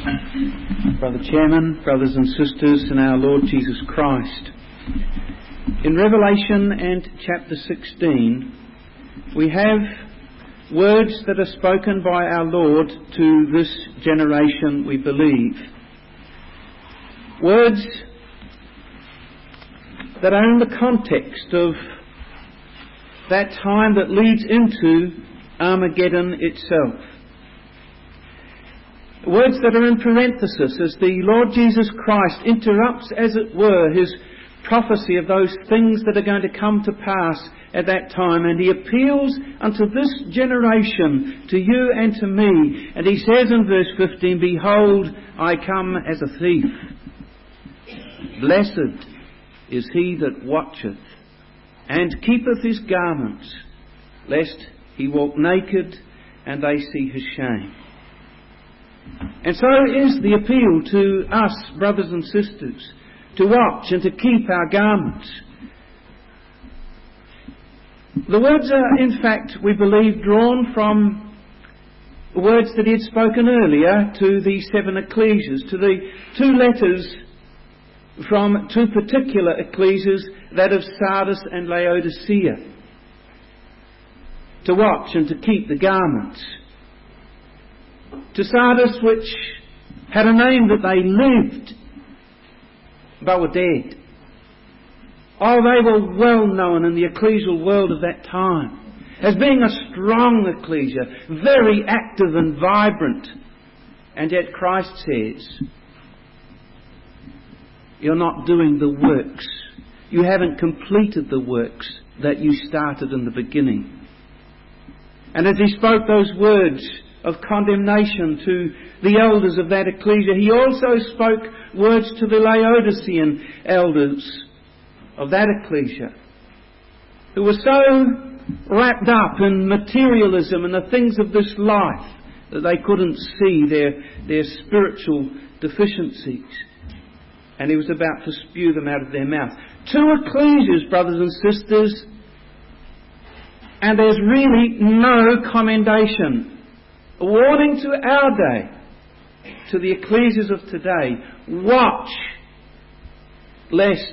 Brother Chairman, brothers and sisters in our Lord Jesus Christ. In Revelation and chapter 16, we have words that are spoken by our Lord to this generation, we believe. Words that are in the context of that time that leads into Armageddon itself. Words that are in parenthesis as the Lord Jesus Christ interrupts, as it were, his prophecy of those things that are going to come to pass at that time, and he appeals unto this generation, to you and to me, and he says in verse 15, "Behold, I come as a thief. Blessed is he that watcheth, and keepeth his garments, lest he walk naked, and they see his shame." And so is the appeal to us, brothers and sisters, to watch and to keep our garments. The words are, in fact, we believe, drawn from words that he had spoken earlier to the 7 ecclesias, to the 2 letters from 2 particular ecclesias, that of Sardis and Laodicea. To watch and to keep the garments. To Sardis, which had a name that they lived, but were dead. Oh, they were well known in the ecclesial world of that time as being a strong ecclesia, very active and vibrant. And yet Christ says, you're not doing the works. You haven't completed the works that you started in the beginning. And as he spoke those words of condemnation to the elders of that ecclesia, he also spoke words to the Laodicean elders of that ecclesia, who were so wrapped up in materialism and the things of this life that they couldn't see their spiritual deficiencies. And he was about to spew them out of their mouth. 2 ecclesias, brothers and sisters, and there's really no commendation. A warning to our day, to the ecclesias of today: watch, lest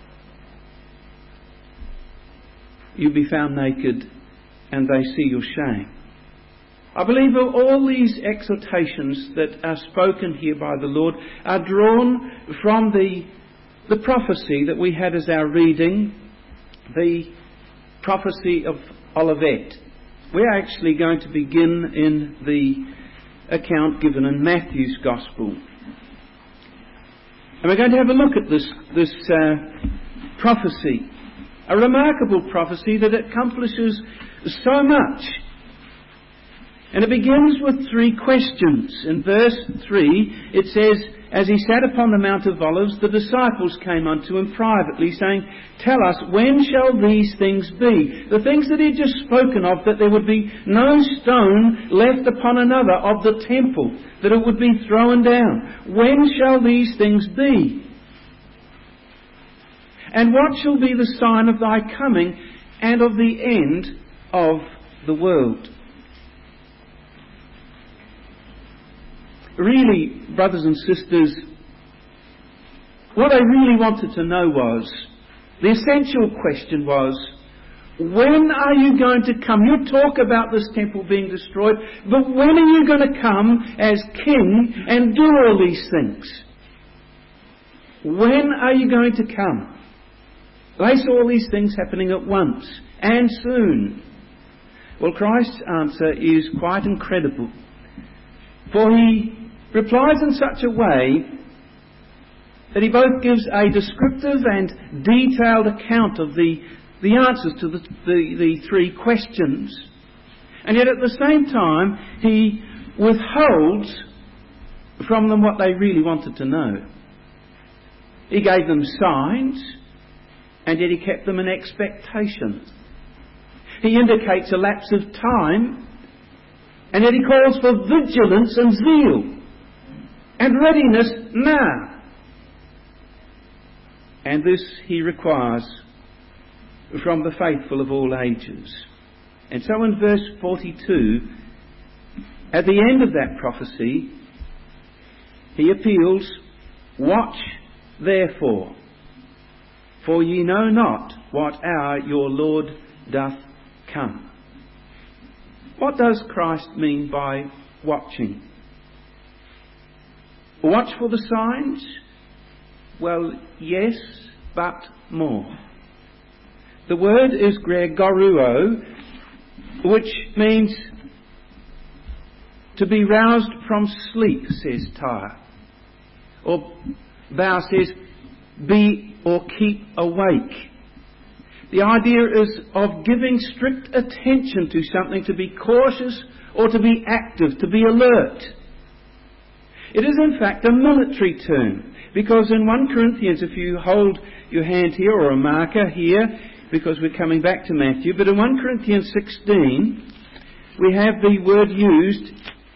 you be found naked and they see your shame. I believe all these exhortations that are spoken here by the Lord are drawn from the prophecy that we had as our reading, the prophecy of Olivet. We're actually going to begin in the account given in Matthew's Gospel. And we're going to have a look at this prophecy. A remarkable prophecy that accomplishes so much. And it begins with 3 questions. In verse 3 it says, "As he sat upon the Mount of Olives, the disciples came unto him privately, saying, Tell us, when shall these things be?" The things that he had just spoken of, that there would be no stone left upon another of the temple, that it would be thrown down. When shall these things be? And what shall be the sign of thy coming and of the end of the world? Really, brothers and sisters, what I really wanted to know was, the essential question was, when are you going to come? You talk about this temple being destroyed, but when are you going to come as king and do all these things? When are you going to come? They saw all these things happening at once and soon. Well, Christ's answer is quite incredible. For he replies in such a way that he both gives a descriptive and detailed account of the answers to the 3 questions, and yet at the same time he withholds from them what they really wanted to know. He gave them signs, and yet he kept them in expectation. He indicates a lapse of time, and yet he calls for vigilance and zeal and readiness now. And this he requires from the faithful of all ages. And so in verse 42, at the end of that prophecy, he appeals, "Watch therefore, for ye know not what hour your Lord doth come." What does Christ mean by watching? Watch for the signs? Well, yes, but more. The word is gregoruo, which means to be roused from sleep, says Tyre. Or Bow says, be or keep awake. The idea is of giving strict attention to something, to be cautious or to be active, to be alert. It is in fact a military term, because in 1 Corinthians, if you hold your hand here or a marker here, because we're coming back to Matthew, but in 1 Corinthians 16, we have the word used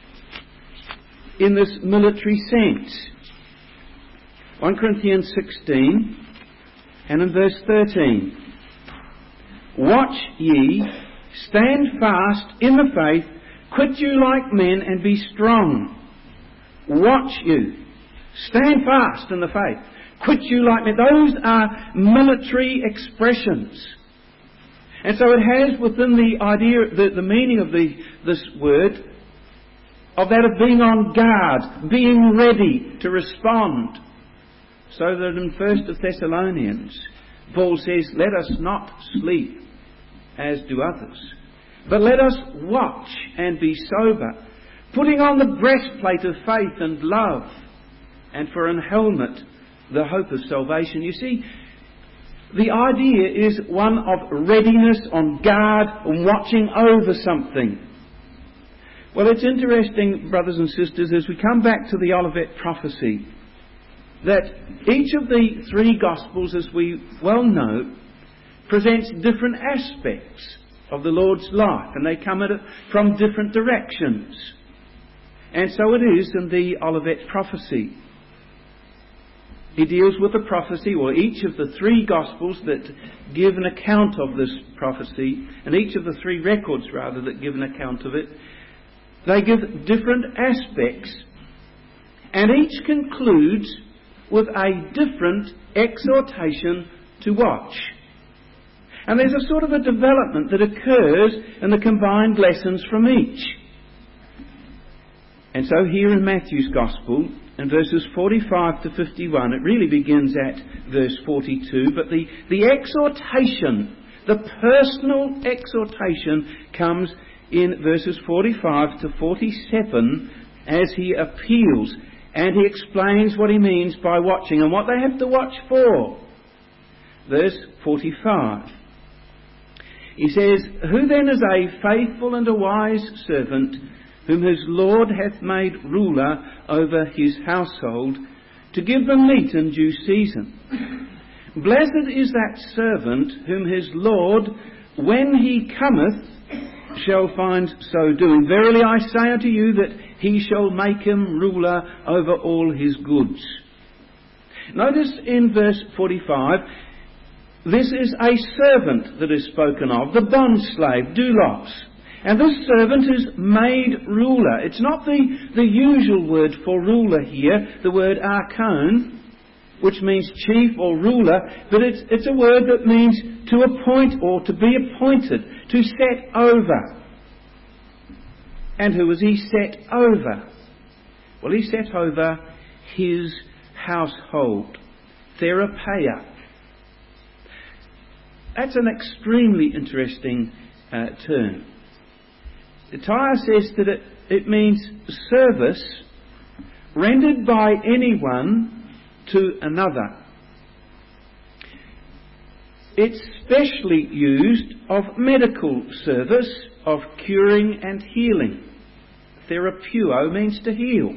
in this military sense. 1 Corinthians 16 and in verse 13. "Watch ye, stand fast in the faith, quit you like men and be strong." Watch you, stand fast in the faith, quit you like men. Those are military expressions. And so it has within the idea, the meaning of this word, of that of being on guard, being ready to respond. So that in 1 Thessalonians, Paul says, "Let us not sleep as do others, but let us watch and be sober, putting on the breastplate of faith and love, and for an helmet the hope of salvation." You see, the idea is one of readiness, on guard, and watching over something. Well, it's interesting, brothers and sisters, as we come back to the Olivet prophecy, that each of the three Gospels, as we well know, presents different aspects of the Lord's life, and they come at it from different directions. And so it is in the Olivet prophecy. He deals with the prophecy, or each of the three Gospels that give an account of this prophecy, and each of the three records, rather, that give an account of it, they give different aspects, and each concludes with a different exhortation to watch. And there's a sort of a development that occurs in the combined lessons from each. And so here in Matthew's Gospel, in verses 45 to 51, it really begins at verse 42, but the exhortation, the personal exhortation, comes in verses 45 to 47 as he appeals, and he explains what he means by watching and what they have to watch for. Verse 45. He says, "Who then is a faithful and a wise servant, whom his Lord hath made ruler over his household, to give them meat in due season? Blessed is that servant whom his Lord, when he cometh, shall find so doing. Verily I say unto you that he shall make him ruler over all his goods." Notice in verse 45, this is a servant that is spoken of, the bondslave, doulos. And this servant is made ruler. It's not the usual word for ruler here, the word archon, which means chief or ruler, but it's a word that means to appoint or to be appointed, to set over. And who was he set over? Well, he set over his household, therapeia. That's an extremely interesting term. Tyre says that it means service rendered by anyone to another. It's specially used of medical service, of curing and healing. Therapeuo means to heal.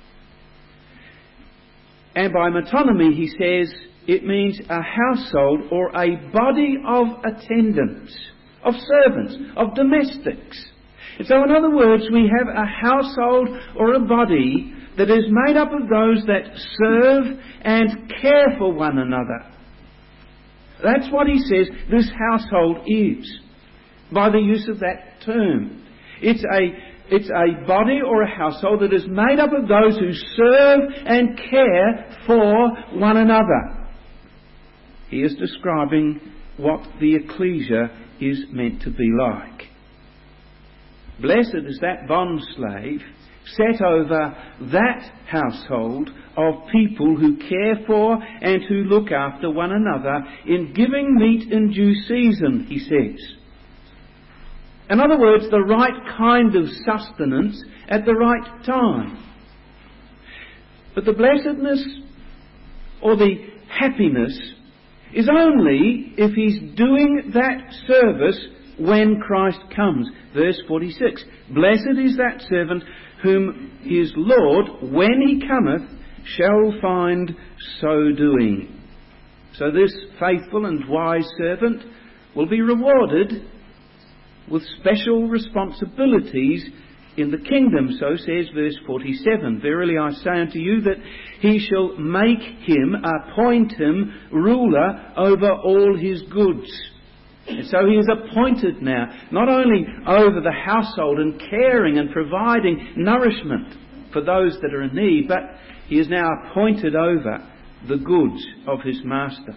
And by metonymy, he says, it means a household or a body of attendants, of servants, of domestics. And so in other words, we have a household or a body that is made up of those that serve and care for one another. That's what he says this household is, by the use of that term. It's It's a body or a household that is made up of those who serve and care for one another. He is describing what the ecclesia is meant to be like. Blessed is that bond slave set over that household of people who care for and who look after one another in giving meat in due season, he says. In other words, the right kind of sustenance at the right time. But the blessedness or the happiness is only if he's doing that service when Christ comes. Verse 46, blessed is that servant whom his Lord, when he cometh, shall find so doing. So this faithful and wise servant will be rewarded with special responsibilities in the kingdom. So says verse 47, verily I say unto you that he shall make him, appoint him, ruler over all his goods. And so he is appointed now, not only over the household and caring and providing nourishment for those that are in need, but he is now appointed over the goods of his master.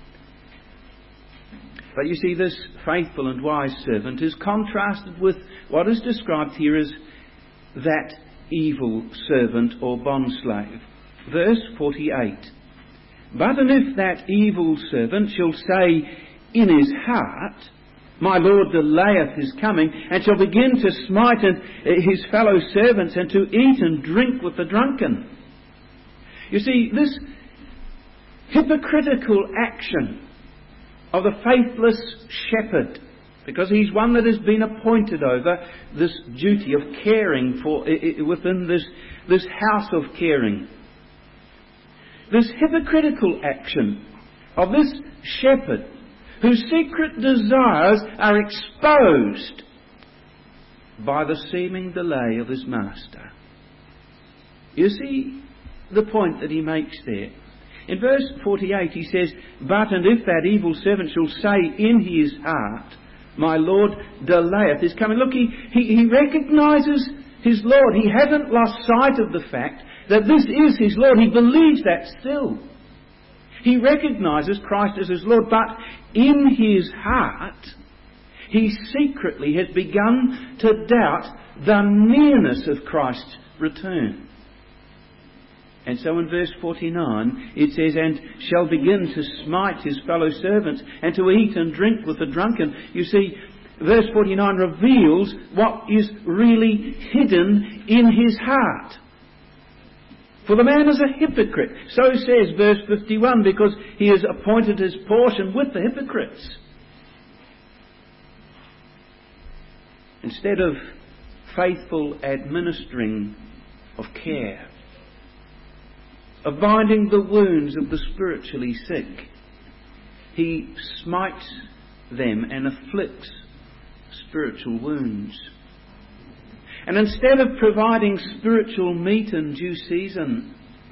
But you see, this faithful and wise servant is contrasted with what is described here as that evil servant or bondslave. Verse 48. But and if that evil servant shall say in his heart, my Lord delayeth his coming, and shall begin to smite his fellow servants, and to eat and drink with the drunken. You see, this hypocritical action of the faithless shepherd, because he's one that has been appointed over this duty of caring for within this house of caring. This hypocritical action of this shepherd, whose secret desires are exposed by the seeming delay of his master. You see the point that he makes there. In verse 48 he says, but and if that evil servant shall say in his heart, my Lord delayeth his coming. Look, he recognises his Lord. He hasn't lost sight of the fact that this is his Lord. He believes that still. He recognises Christ as his Lord, but in his heart he secretly has begun to doubt the nearness of Christ's return. And so in verse 49 it says, and shall begin to smite his fellow servants, and to eat and drink with the drunken. You see, verse 49 reveals what is really hidden in his heart. For the man is a hypocrite. So says verse 51, because he has appointed his portion with the hypocrites. Instead of faithful administering of care, of binding the wounds of the spiritually sick, he smites them and afflicts spiritual wounds. And instead of providing spiritual meat in due season,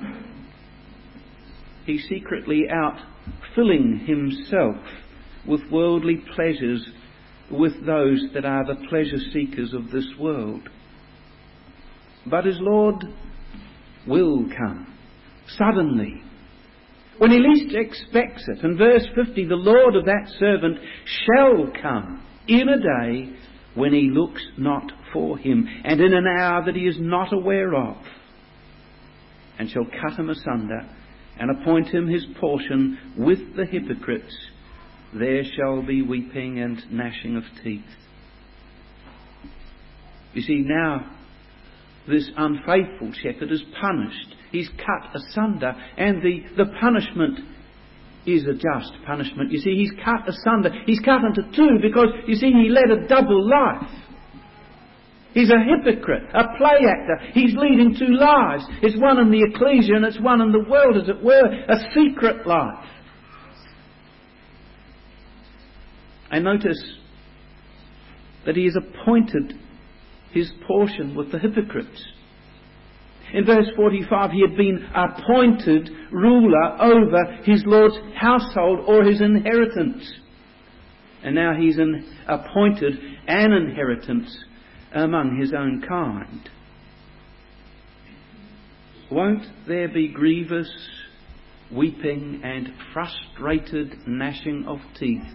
he's secretly out filling himself with worldly pleasures with those that are the pleasure seekers of this world. But his Lord will come suddenly, when he least expects it. In verse 50, the Lord of that servant shall come in a day when he looks not for him, and in an hour that he is not aware of, and shall cut him asunder, and appoint him his portion with the hypocrites. There shall be weeping and gnashing of teeth. You see, now this unfaithful shepherd is punished. He's cut asunder, and the punishment is a just punishment. You see, he's cut asunder. He's cut into two because, you see, he led a double life. He's a hypocrite, a play actor. He's leading two lives. It's one in the ecclesia and it's one in the world, as it were, a secret life. And notice that he has appointed his portion with the hypocrites. In verse 45, he had been appointed ruler over his Lord's household or his inheritance. And now he's appointed an inheritance among his own kind. Won't there be grievous weeping and frustrated gnashing of teeth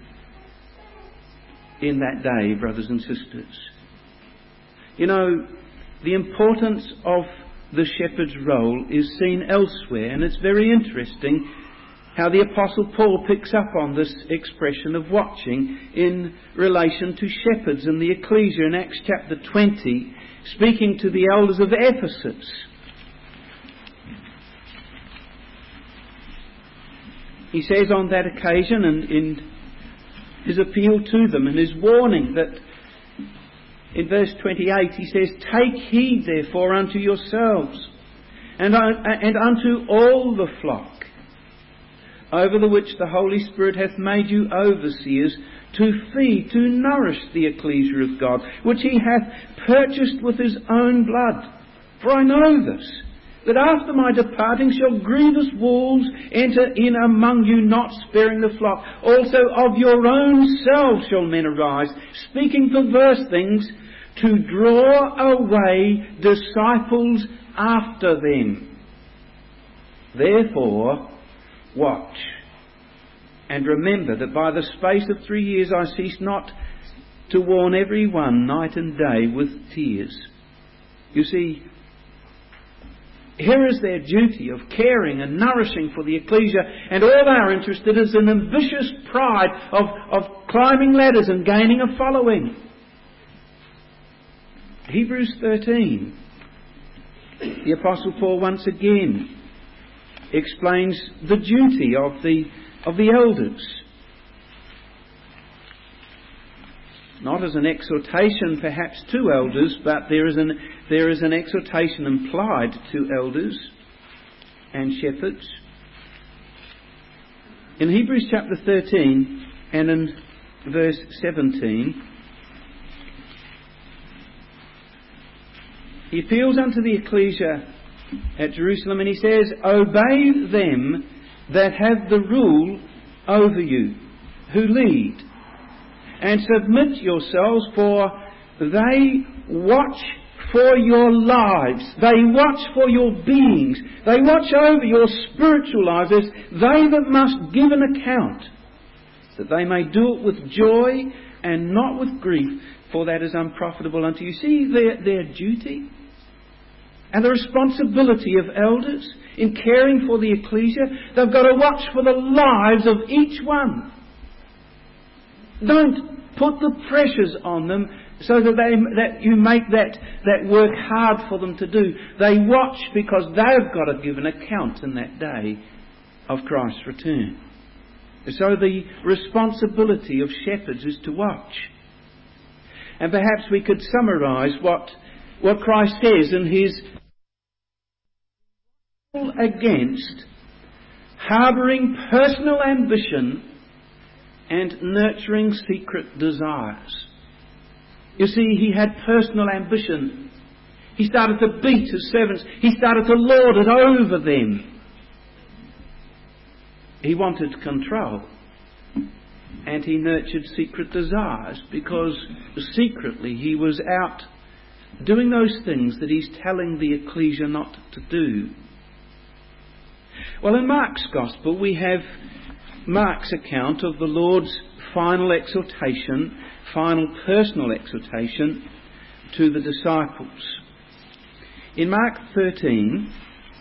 in that day, brothers and sisters? You know, the importance of the shepherd's role is seen elsewhere, and it's very interesting how the Apostle Paul picks up on this expression of watching in relation to shepherds in the ecclesia in Acts chapter 20, speaking to the elders of Ephesus. He says on that occasion, and in his appeal to them and his warning, that in verse 28 he says, "Take heed therefore unto yourselves and unto all the flock, over the which the Holy Spirit hath made you overseers, to feed, to nourish the ecclesia of God, which he hath purchased with his own blood. For I know this, that after my departing shall grievous wolves enter in among you, not sparing the flock. Also of your own selves shall men arise, speaking perverse things, to draw away disciples after them. Therefore, watch, and remember that by the space of 3 years I cease not to warn every one night and day with tears." You see, here is their duty of caring and nourishing for the ecclesia, and all they are interested is in ambitious pride of climbing ladders and gaining a following. Hebrews 13, the Apostle Paul once again explains the duty of the elders. Not as an exhortation perhaps to elders, but there is an exhortation implied to elders and shepherds. In Hebrews chapter 13 and in verse 17, he appeals unto the ecclesia at Jerusalem, and he says, "Obey them that have the rule over you, who lead, and submit yourselves, for they watch for your lives. They watch for your beings. They watch over your spiritual lives as they that must give an account, that they may do it with joy and not with grief, for that is unprofitable unto you." See their duty and the responsibility of elders in caring for the ecclesia. They've got to watch for the lives of each one. Don't put the pressures on them so that you make that work hard for them to do. They watch because they've got to give an account in that day of Christ's return. So the responsibility of shepherds is to watch. And perhaps we could summarise what Christ says in his against harbouring personal ambition and nurturing secret desires. You see, he had personal ambition. He started to beat his servants. He started to lord it over them. He wanted control. And he nurtured secret desires, because secretly he was out doing those things that he's telling the ecclesia not to do. Well, in Mark's Gospel we have Mark's account of the Lord's final exhortation, final personal exhortation to the disciples. In Mark 13,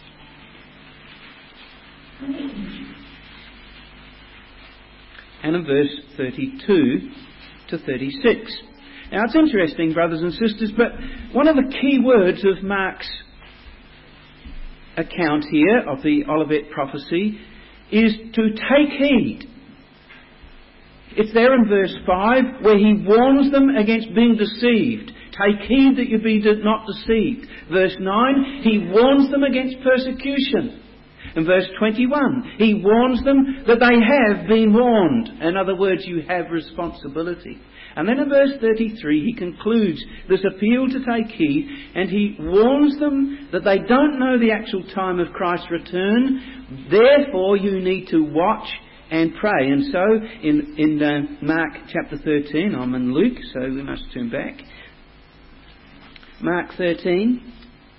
and in verse 32 to 36. Now it's interesting, brothers and sisters, but one of the key words of Mark's account here of the Olivet prophecy is to take heed. It's there in verse 5 where he warns them against being deceived. Take heed that you be not deceived. Verse 9, he warns them against persecution. In verse 21, he warns them that they have been warned. In other words, you have responsibility. And then in verse 33, he concludes this appeal to take heed, and he warns them that they don't know the actual time of Christ's return. Therefore, you need to watch and pray. And so, in Mark chapter 13, I'm in Luke, so we must turn back. Mark 13.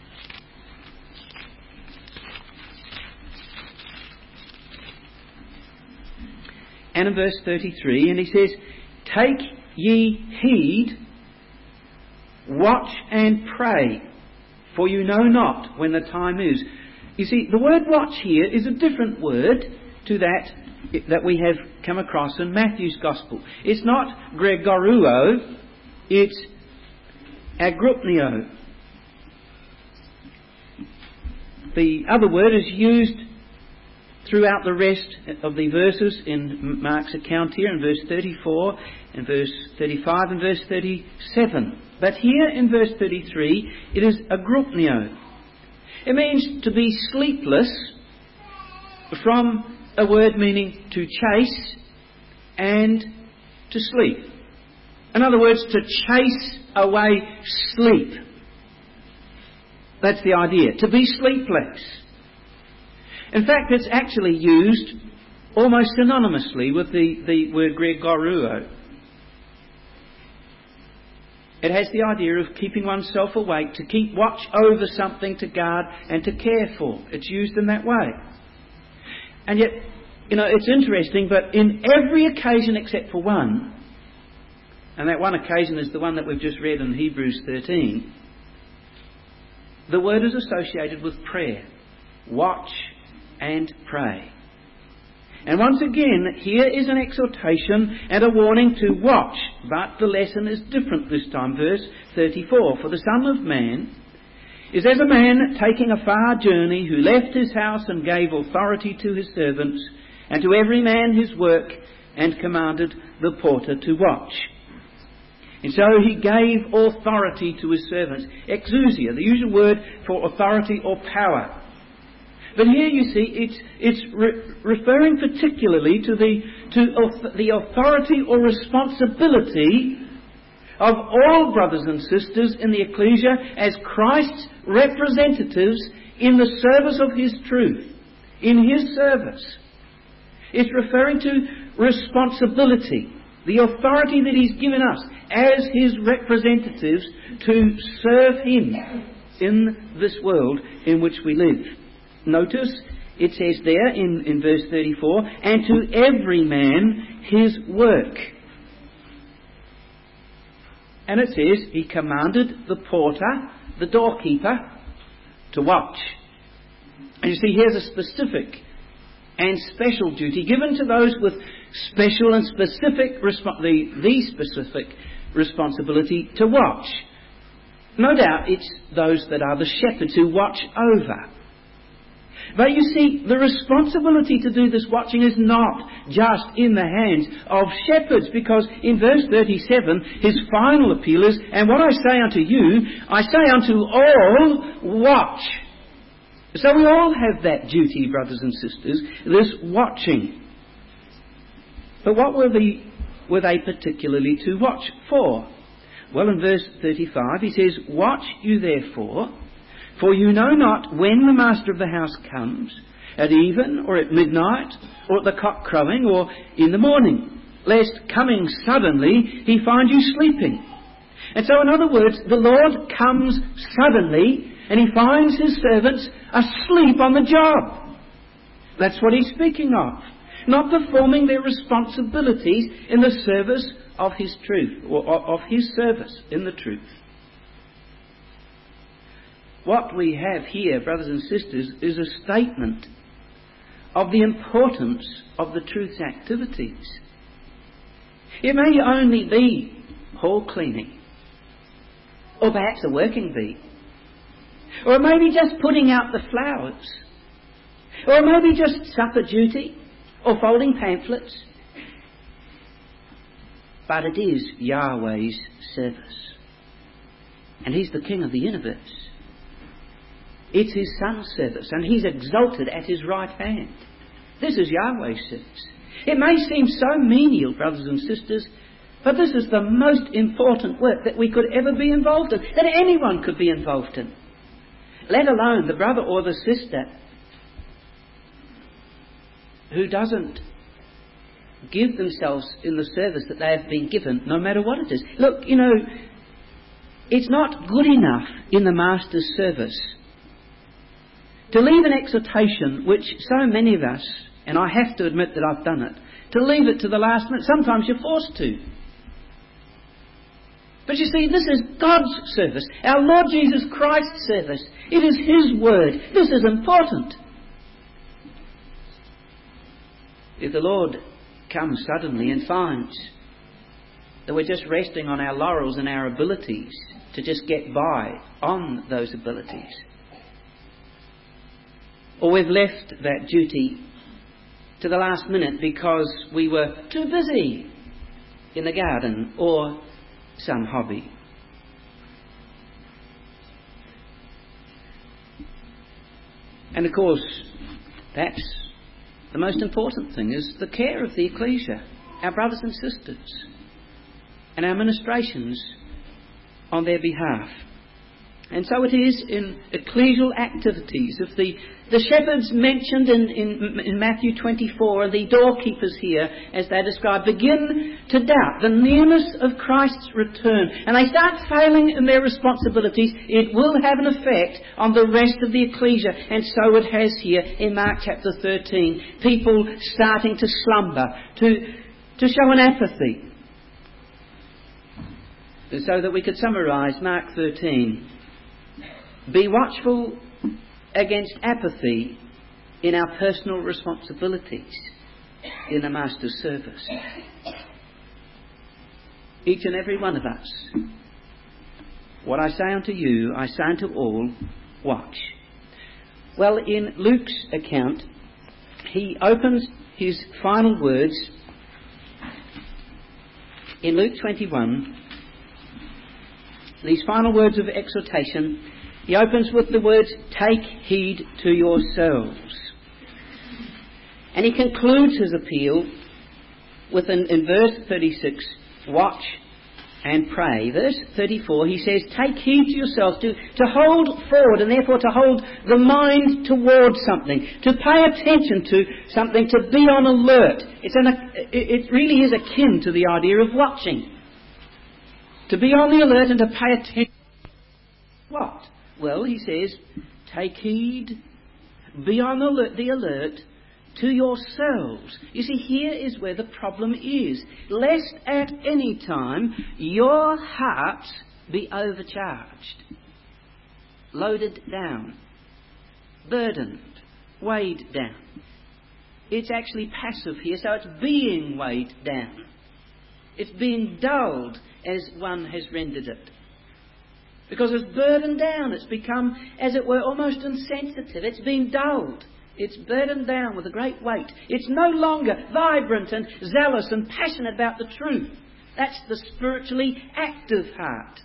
And in verse 33, and he says, "Take ye heed, watch and pray, for you know not when the time is." You see, the word watch here is a different word to that we have come across in Matthew's Gospel. It's not Gregoruo, it's agrupnio. The other word is used throughout the rest of the verses in Mark's account here, in verse 34, in verse 35 and verse 37. But here in verse 33, it is agrupnio. It means to be sleepless, from a word meaning to chase and to sleep. In other words, to chase away sleep. That's the idea, to be sleepless. In fact, it's actually used almost synonymously with the word Gregoruo. It has the idea of keeping oneself awake, to keep watch over something, to guard and to care for. It's used in that way. And yet, it's interesting, but in every occasion except for one, and that one occasion is the one that we've just read in Hebrews 13, the word is associated with prayer. Watch and pray. And once again, here is an exhortation and a warning to watch, but the lesson is different this time. Verse 34, "For the Son of Man is as a man taking a far journey, who left his house and gave authority to his servants, and to every man his work, and commanded the porter to watch." And so he gave authority to his servants. Exousia, the usual word for authority or power. But here you see it's referring particularly to the authority or responsibility of all brothers and sisters in the ecclesia as Christ's representatives in the service of His truth, in His service. It's referring to responsibility, the authority that He's given us as His representatives to serve Him in this world in which we live. Notice it says there in verse 34, "And to every man his work." And it says He commanded the porter, the doorkeeper, to watch. And you see, here's a specific and special duty given to those with special and specific the specific responsibility to watch. No doubt it's those that are the shepherds who watch over. But you see, the responsibility to do this watching is not just in the hands of shepherds, because in verse 37, his final appeal is, "And what I say unto you, I say unto all, watch." So we all have that duty, brothers and sisters, this watching. But what were they particularly to watch for? Well, in verse 35 he says, "Watch you therefore, for you know not when the master of the house comes, at even, or at midnight, or at the cock crowing, or in the morning, lest coming suddenly he find you sleeping." And so, in other words, the Lord comes suddenly and He finds His servants asleep on the job. That's what He's speaking of. Not performing their responsibilities in the service of His truth, or of His service in the truth. What we have here, brothers and sisters, is a statement of the importance of the truth's activities. It may only be hall cleaning, or perhaps a working bee, or it may be just putting out the flowers, or it may be just supper duty, or folding pamphlets. But it is Yahweh's service, and He's the King of the universe. It's His Son's service, and He's exalted at His right hand. This is Yahweh's service. It may seem so menial, brothers and sisters, but this is the most important work that we could ever be involved in, that anyone could be involved in. Let alone the brother or the sister who doesn't give themselves in the service that they have been given, no matter what it is. Look, it's not good enough in the Master's service to leave an exhortation, which so many of us, and I have to admit that I've done it, to leave it to the last minute. Sometimes you're forced to. But you see, this is God's service, our Lord Jesus Christ's service. It is His word. This is important. If the Lord comes suddenly and finds that we're just resting on our laurels and our abilities to just get by on those abilities, or we've left that duty to the last minute because we were too busy in the garden or some hobby. And of course, that's the most important thing, is the care of the ecclesia, our brothers and sisters, and our ministrations on their behalf. And so it is in ecclesial activities. If the shepherds mentioned in Matthew 24, and the doorkeepers here, as they're described, begin to doubt the nearness of Christ's return, and they start failing in their responsibilities, it will have an effect on the rest of the ecclesia. And so it has here in Mark chapter 13. People starting to slumber, to show an apathy. So that we could summarise Mark 13. Be watchful against apathy in our personal responsibilities in the Master's service. Each and every one of us. What I say unto you, I say unto all, watch. Well, in Luke's account, he opens his final words in Luke 21. These final words of exhortation, he opens with the words, take heed to yourselves. And he concludes his appeal with, in verse 36, watch and pray. Verse 34, he says, take heed to yourselves, to hold forward, and therefore to hold the mind towards something, to pay attention to something, to be on alert. It really is akin to the idea of watching. To be on the alert and to pay attention. What? Well, he says, take heed, be on the alert to yourselves. You see, here is where the problem is. Lest at any time your hearts be overcharged, loaded down, burdened, weighed down. It's actually passive here, so it's being weighed down. It's being dulled, as one has rendered it. Because it's burdened down, it's become, as it were, almost insensitive. It's been dulled. It's burdened down with a great weight. It's no longer vibrant and zealous and passionate about the truth. That's the spiritually active heart,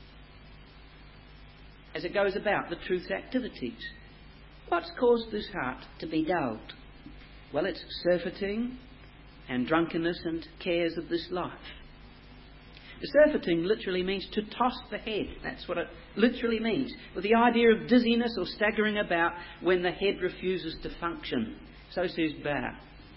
as it goes about the truth's activities. What's caused this heart to be dulled? Well, it's surfeiting and drunkenness and cares of this life. Surfeiting literally means to toss the head. That's what it literally means. With the idea of dizziness or staggering about when the head refuses to function. So says Barr.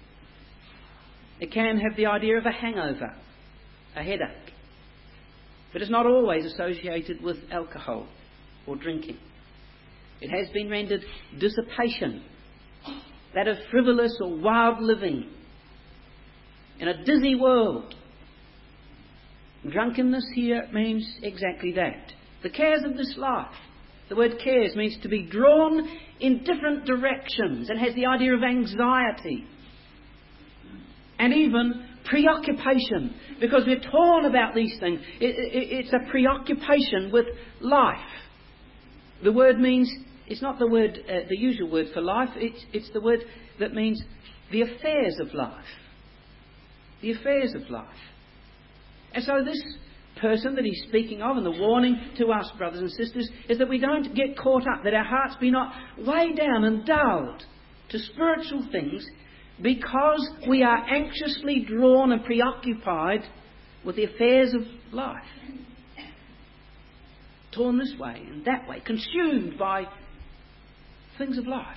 It can have the idea of a hangover, a headache. But it's not always associated with alcohol or drinking. It has been rendered dissipation, that of frivolous or wild living in a dizzy world. Drunkenness here means exactly that. The cares of this life. The word cares means to be drawn in different directions and has the idea of anxiety. And even preoccupation, because we're torn about these things. It's a preoccupation with life. The word means, it's not the word, the usual word for life, it's the word that means the affairs of life. The affairs of life. And so this person that he's speaking of, and the warning to us, brothers and sisters, is that we don't get caught up, that our hearts be not weighed down and dulled to spiritual things because we are anxiously drawn and preoccupied with the affairs of life. Torn this way and that way, consumed by things of life.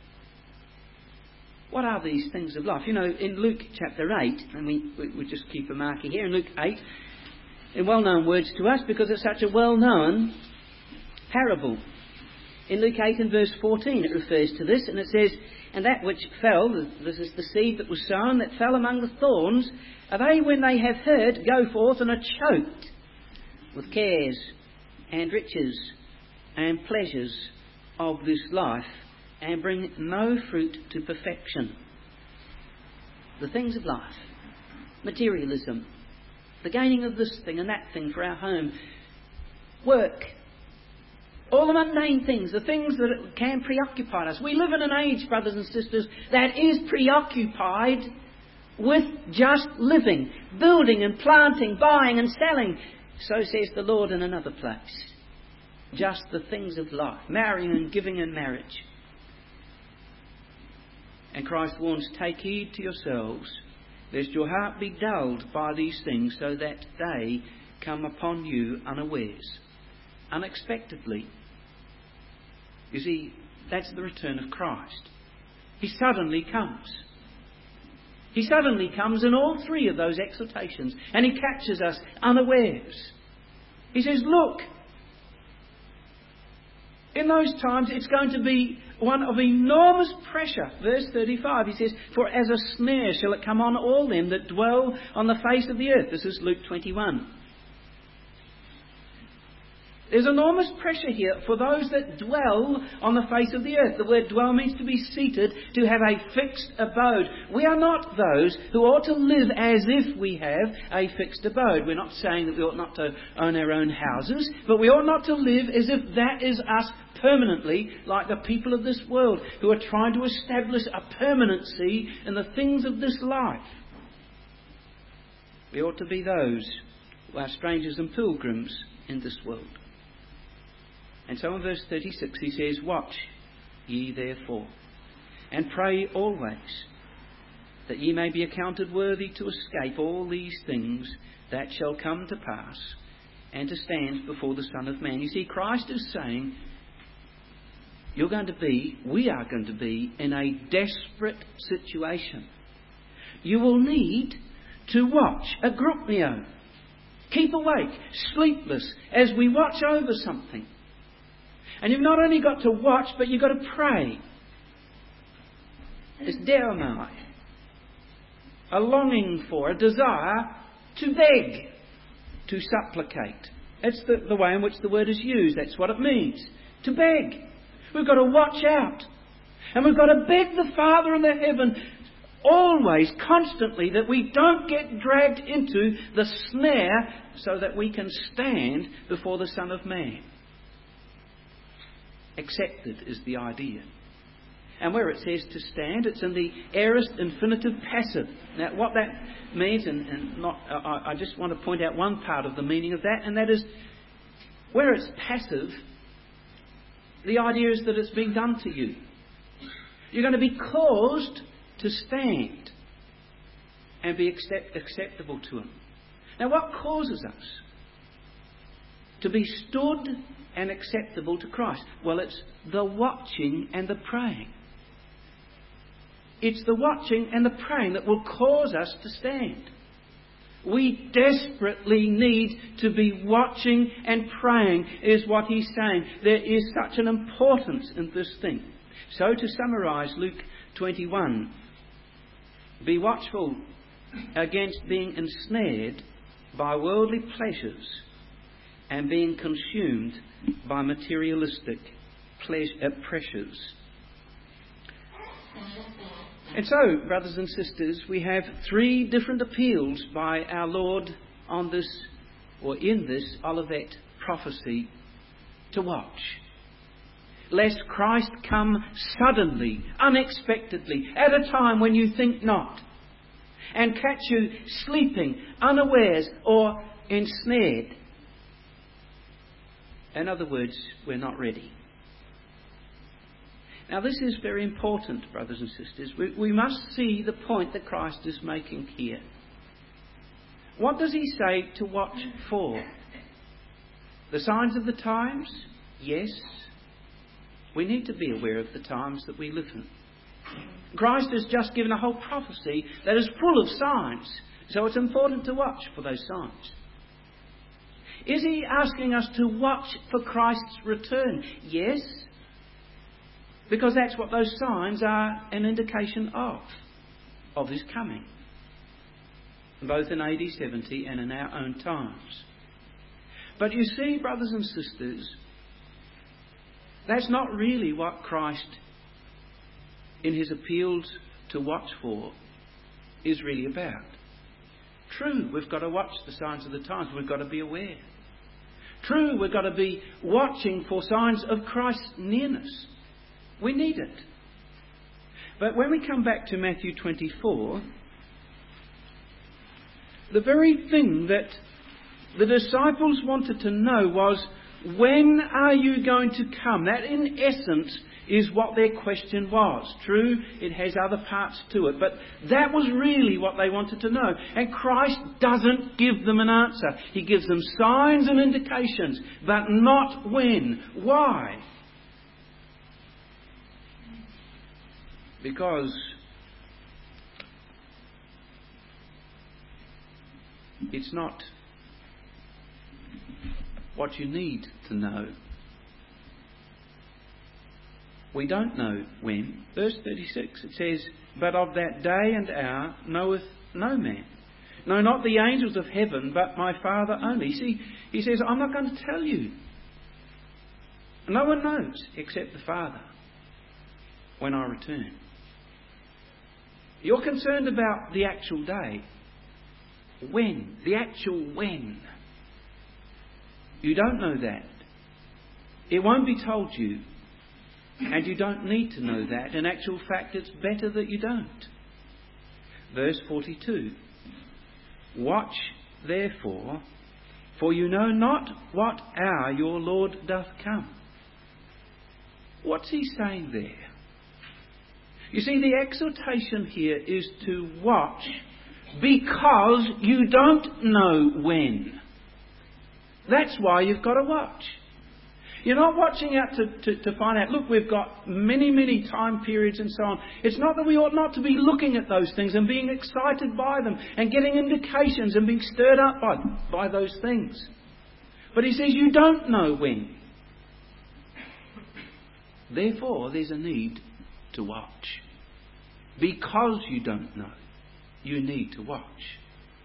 What are these things of life? You know, in Luke chapter 8, and we just keep a marker here, in Luke 8, in well-known words to us because it's such a well-known parable. In Luke 8 and verse 14 it refers to this, and it says, "And that which fell," this is the seed that was sown, "that fell among the thorns, are they when they have heard go forth and are choked with cares and riches and pleasures of this life, and bring no fruit to perfection." The things of life, materialism, the gaining of this thing and that thing for our home, work, all the mundane things, the things that can preoccupy us. We live in an age, brothers and sisters, that is preoccupied with just living, building and planting, buying and selling. So says the Lord in another place. Just the things of life, marrying and giving in marriage. And Christ warns, "Take heed to yourselves, lest your heart be dulled by these things, so that they come upon you unawares," unexpectedly. You see, that's the return of Christ. He suddenly comes. He suddenly comes in all three of those exhortations, and he catches us unawares. He says, look, in those times it's going to be one of enormous pressure. Verse 35, he says, "For as a snare shall it come on all them that dwell on the face of the earth." This is Luke 21. There's enormous pressure here for those that dwell on the face of the earth. The word dwell means to be seated, to have a fixed abode. We are not those who ought to live as if we have a fixed abode. We're not saying that we ought not to own our own houses, but we ought not to live as if that is us permanently, like the people of this world who are trying to establish a permanency in the things of this life. We ought to be those who are strangers and pilgrims in this world. And so in verse 36 he says, "Watch ye therefore, and pray always, that ye may be accounted worthy to escape all these things that shall come to pass, and to stand before the Son of Man." You see, Christ is saying, we are going to be in a desperate situation. You will need to watch, agrupnio, keep awake, sleepless, as we watch over something. And you've not only got to watch, but you've got to pray. It's deomai, a longing for, a desire to beg, to supplicate. That's the way in which the word is used. That's what it means, to beg. We've got to watch out. And we've got to beg the Father in the heaven always, constantly, that we don't get dragged into the snare, so that we can stand before the Son of Man. Accepted is the idea. And where it says to stand, it's in the aorist infinitive passive. Now, what that means, I just want to point out one part of the meaning of that, and that is, where it's passive, the idea is that it's being done to you. You're going to be caused to stand and be acceptable to Him. Now, what causes us to be stood and acceptable to Christ? Well, it's the watching and the praying. It's the watching and the praying that will cause us to stand. We desperately need to be watching and praying, is what he's saying. There is such an importance in this thing. So to summarise Luke 21, be watchful against being ensnared by worldly pleasures and being consumed by materialistic pressures. And so, brothers and sisters, we have three different appeals by our Lord on this, or in this Olivet prophecy, to watch. Lest Christ come suddenly, unexpectedly, at a time when you think not, and catch you sleeping, unawares, or ensnared. In other words, we're not ready. Now, this is very important, brothers and sisters. We must see the point that Christ is making here. What does he say to watch for? The signs of the times? Yes. We need to be aware of the times that we live in. Christ has just given a whole prophecy that is full of signs. So it's important to watch for those signs. Is he asking us to watch for Christ's return? Yes, because that's what those signs are an indication of his coming, both in AD 70 and in our own times. But you see, brothers and sisters, that's not really what Christ, in his appeals to watch for, is really about. True, we've got to watch the signs of the times. We've got to be aware. True, we've got to be watching for signs of Christ's nearness. We need it. But when we come back to Matthew 24, the very thing that the disciples wanted to know was, when are you going to come? That in essence is what their question was. True, it has other parts to it, but that was really what they wanted to know. And Christ doesn't give them an answer. He gives them signs and indications, but not when. Why? Because it's not what you need to know. We don't know when. Verse 36, it says, "But of that day and hour knoweth no man. No, not the angels of heaven, but my Father only." See, he says, I'm not going to tell you. No one knows except the Father when I return. You're concerned about the actual day. When? The actual when. You don't know that. It won't be told you. And you don't need to know that. In actual fact, it's better that you don't. Verse 42. "Watch therefore, for you know not what hour your Lord doth come." What's he saying there? You see, the exhortation here is to watch because you don't know when. That's why you've got to watch. You're not watching out to find out, look, we've got many, many time periods and so on. It's not that we ought not to be looking at those things and being excited by them and getting indications and being stirred up by those things. But he says you don't know when. Therefore, there's a need to watch. Because you don't know, you need to watch.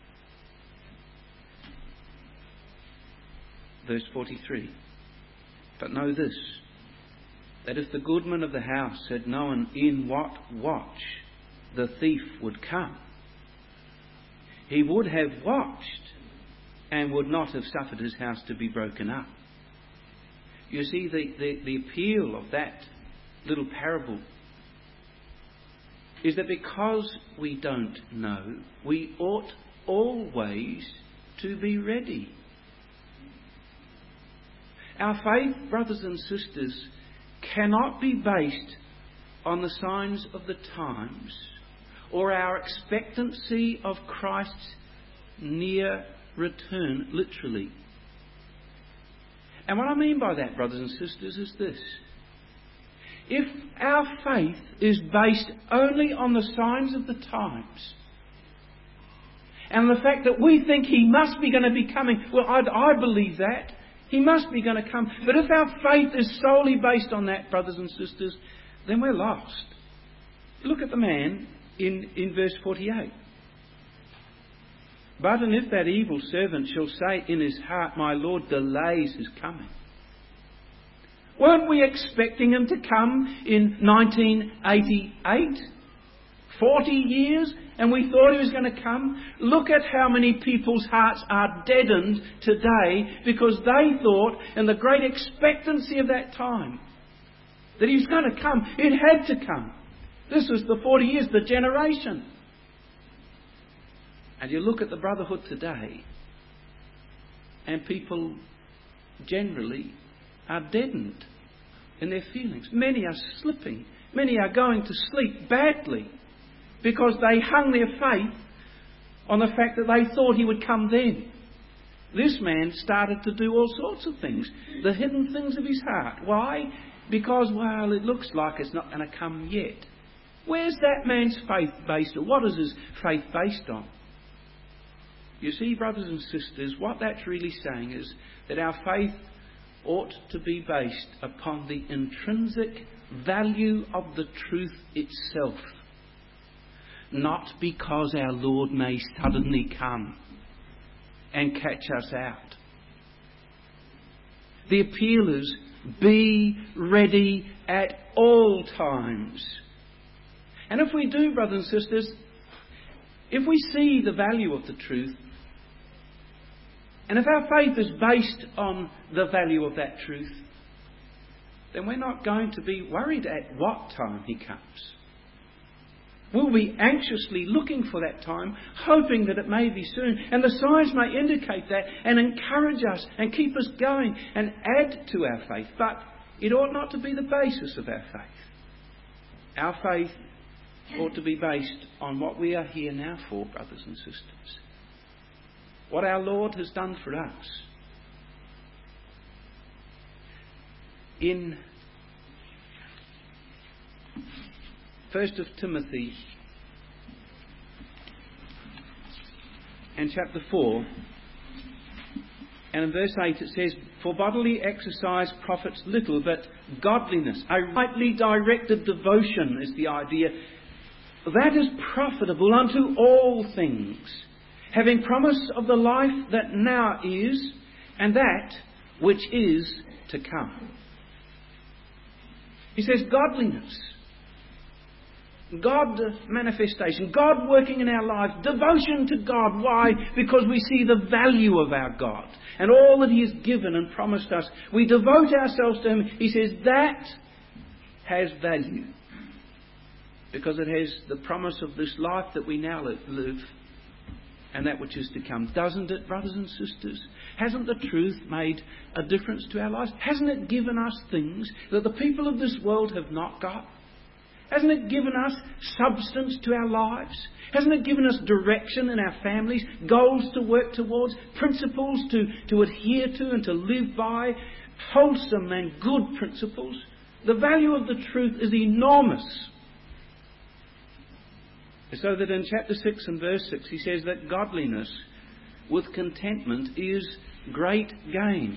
Verse 43. "But know this, that if the goodman of the house had known in what watch the thief would come, he would have watched and would not have suffered his house to be broken up." You see, the appeal of that little parable is that because we don't know, we ought always to be ready. Our faith, brothers and sisters, cannot be based on the signs of the times or our expectancy of Christ's near return, literally. And what I mean by that, brothers and sisters, is this. If our faith is based only on the signs of the times and the fact that we think he must be going to be coming, well, I believe that. He must be going to come. But if our faith is solely based on that, brothers and sisters, then we're lost. Look at the man in verse 48. "But and if that evil servant shall say in his heart, my Lord delays his coming." Weren't we expecting him to come in 1988? 40 years? And we thought he was going to come? Look at how many people's hearts are deadened today because they thought, in the great expectancy of that time, that he was going to come. It had to come. This was the 40 years, the generation. And you look at the brotherhood today, and people generally are deadened in their feelings. Many are slipping. Many are going to sleep badly because they hung their faith on the fact that they thought he would come then. This man started to do all sorts of things, the hidden things of his heart. Why? Because, well, it looks like it's not going to come yet. Where's that man's faith based on? What is his faith based on? You see, brothers and sisters, what that's really saying is that our faith ought to be based upon the intrinsic value of the truth itself, not because our Lord may suddenly come and catch us out. The appeal is, be ready at all times. And if we do, brothers and sisters, if we see the value of the truth, and if our faith is based on the value of that truth, then we're not going to be worried at what time He comes. We'll be anxiously looking for that time, hoping that it may be soon. And the signs may indicate that and encourage us and keep us going and add to our faith. But it ought not to be the basis of our faith. Our faith ought to be based on what we are here now for, brothers and sisters. What our Lord has done for us. In 1 Timothy and chapter 4 and in verse 8 it says, "For bodily exercise profits little, but godliness," a rightly directed devotion is the idea, "that is profitable unto all things, having promise of the life that now is and that which is to come." He says godliness, God manifestation, God working in our lives, devotion to God. Why? Because we see the value of our God and all that He has given and promised us. We devote ourselves to Him. He says that has value because it has the promise of this life that we now live and that which is to come. Doesn't it, brothers and sisters? Hasn't the truth made a difference to our lives? Hasn't it given us things that the people of this world have not got? Hasn't it given us substance to our lives? Hasn't it given us direction in our families, goals to work towards, principles to adhere to and to live by, wholesome and good principles? The value of the truth is enormous. So that in chapter 6 and verse 6 he says that godliness with contentment is great gain.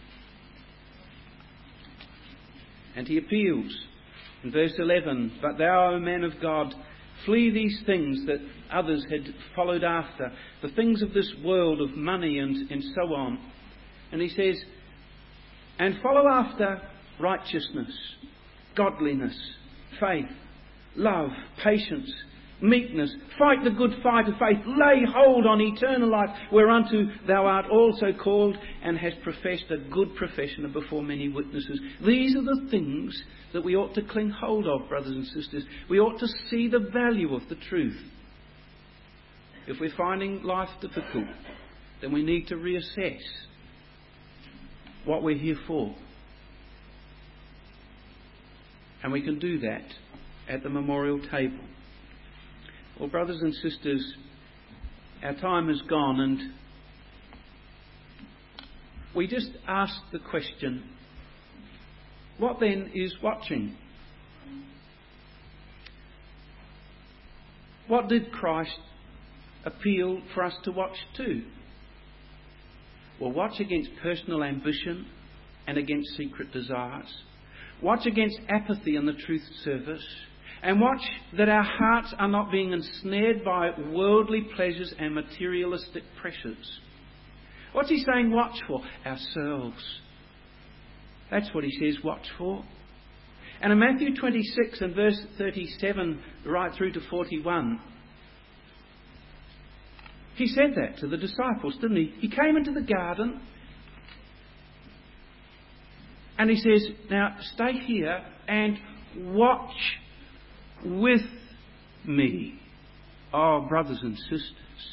And he appeals in verse 11, "But thou, O man of God, flee these things that others had followed after, the things of this world, of money and so on." And he says, "And follow after righteousness, godliness, faith, love, patience, meekness. Fight the good fight of faith. Lay hold on eternal life, whereunto thou art also called, and hast professed a good profession before many witnesses." These are the things that we ought to cling hold of, brothers and sisters. We ought to see the value of the truth. If we're finding life difficult, then we need to reassess what we're here for. And we can do that at the memorial table. Well, brothers and sisters, our time is gone, and we just ask the question, what then is watching? What did Christ appeal for us to watch to? Well, watch against personal ambition and against secret desires. Watch against apathy in the truth service. And watch that our hearts are not being ensnared by worldly pleasures and materialistic pressures. What's he saying watch for? Ourselves. That's what he says watch for. And in Matthew 26 and verse 37 right through to 41, he said that to the disciples, didn't he? He came into the garden and he says, "Now stay here and watch with me." Oh, brothers and sisters,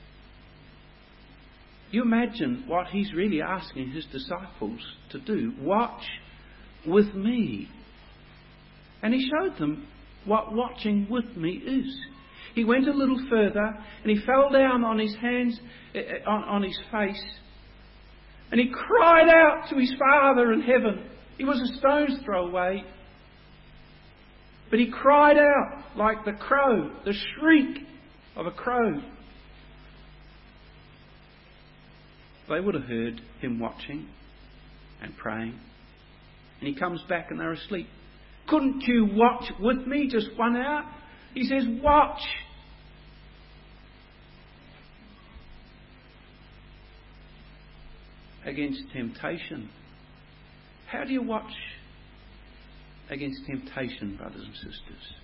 you imagine what he's really asking his disciples to do. Watch with me. And he showed them what watching with me is. He went a little further and he fell down on his hands, on his face, and he cried out to his Father in heaven. He was a stone's throw away. But he cried out like the crow, the shriek of a crow. They would have heard him watching and praying. And he comes back and they're asleep. Couldn't you watch with me just 1 hour? He says, watch. Against temptation. How do you watch against temptation, brothers and sisters?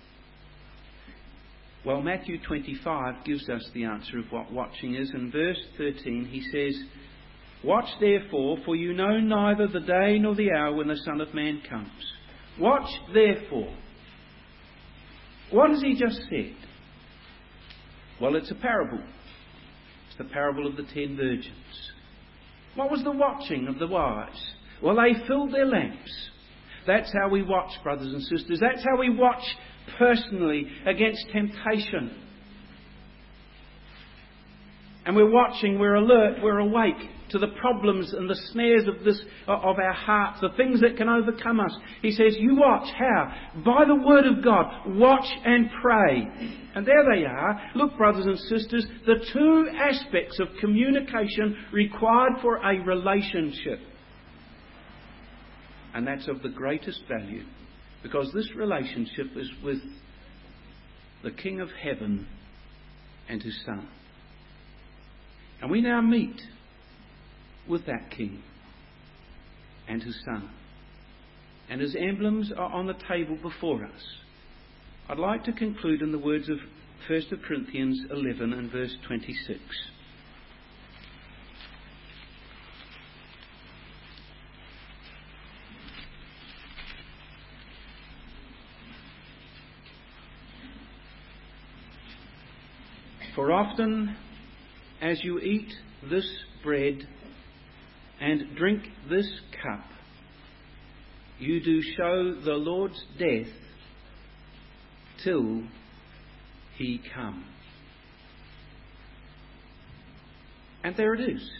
Well, Matthew 25 gives us the answer of what watching is. In verse 13 he says, watch therefore, for you know neither the day nor the hour when the Son of Man comes. Watch therefore. What has he just said? Well, it's a parable. It's the parable of the 10 virgins. What was the watching of the wise? Well, they filled their lamps. That's how we watch, brothers and sisters. That's how we watch personally against temptation. And we're watching, we're alert, we're awake to the problems and the snares of our hearts, the things that can overcome us. He says, you watch. How? By the Word of God. Watch and pray. And there they are. Look, brothers and sisters, the 2 aspects of communication required for a relationship. And that's of the greatest value, because this relationship is with the King of Heaven and His Son. And we now meet with that King and His Son. And His emblems are on the table before us. I'd like to conclude in the words of 1 Corinthians 11 and verse 26. For often as you eat this bread and drink this cup, you do show the Lord's death till He come. And there it is.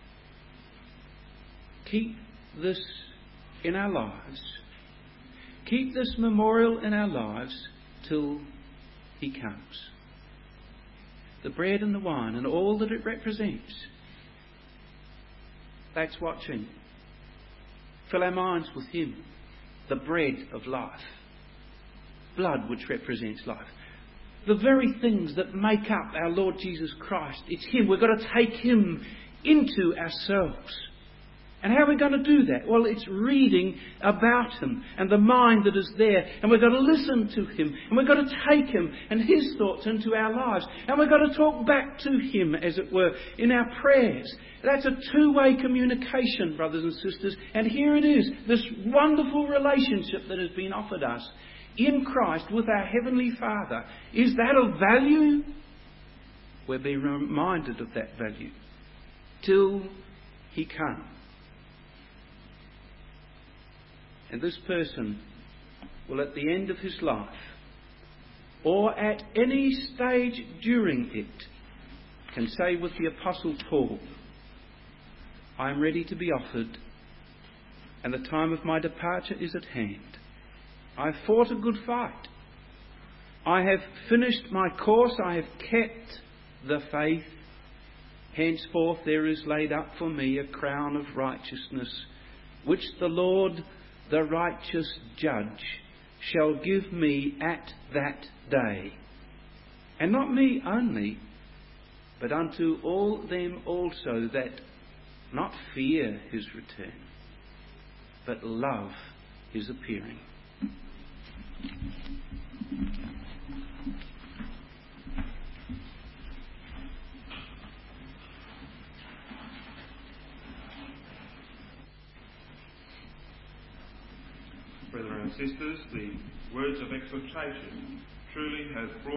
Keep this in our lives. Keep this memorial in our lives till He comes. The bread and the wine and all that it represents. That's watching. Fill our minds with Him, the bread of life. Blood which represents life. The very things that make up our Lord Jesus Christ. It's Him. We've got to take Him into ourselves. And how are we going to do that? Well, it's reading about Him and the mind that is there. And we've got to listen to Him. And we've got to take Him and His thoughts into our lives. And we've got to talk back to Him, as it were, in our prayers. That's a two-way communication, brothers and sisters. And here it is, this wonderful relationship that has been offered us in Christ with our Heavenly Father. Is that of value? We'll be reminded of that value till He comes. And this person will, at the end of his life, or at any stage during it, can say with the Apostle Paul, I am ready to be offered, and the time of my departure is at hand. I have fought a good fight. I have finished my course. I have kept the faith. Henceforth there is laid up for me a crown of righteousness, which the Lord, the righteous judge, shall give me at that day. And not me only, but unto all them also that not fear His return, but love His appearing. Brethren and sisters, the words of exhortation truly have brought